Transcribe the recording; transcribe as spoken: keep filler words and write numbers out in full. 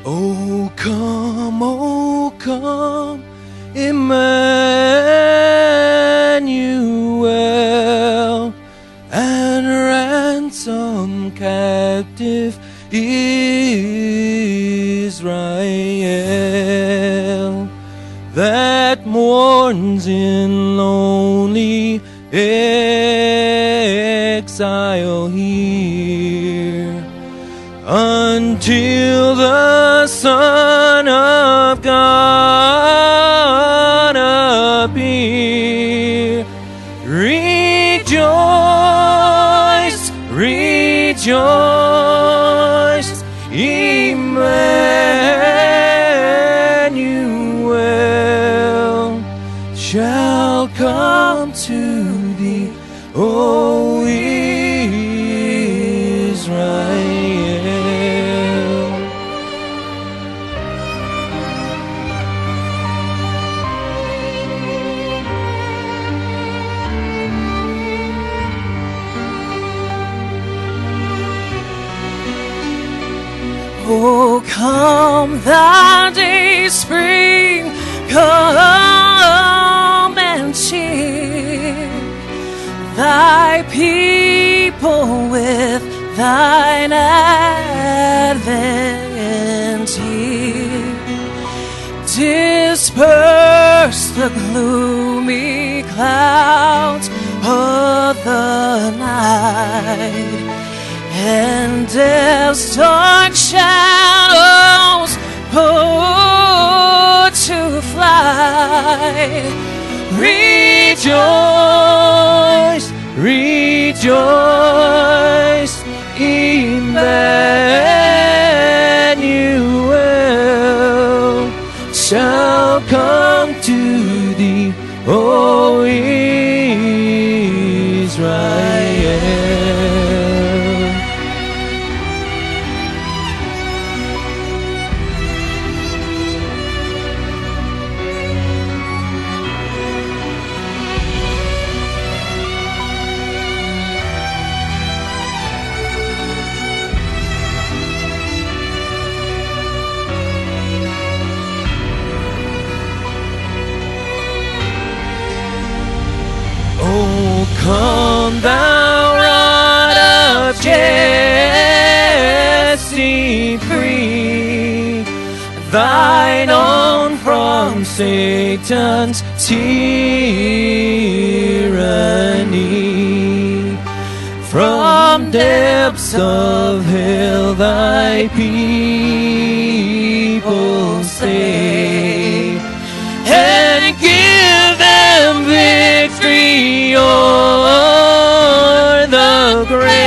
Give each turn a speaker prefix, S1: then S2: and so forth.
S1: Oh come, oh come, Emmanuel, and ransom captive Israel that mourns in lonely exile here, until the Son of God appear. Rejoice, rejoice, Emmanuel shall come to thee, O Israel.
S2: Oh, come thou day spring, come and cheer thy people with thine advent here. Disperse the gloomy clouds of the night, and death's dark shadows put to flight. Rejoice, rejoice, Emmanuel shall come to thee, O Israel. Come thou rod of Jesse, free thine own from Satan's tyranny. From depths of hell thy people save, and give them victory o'er the grave.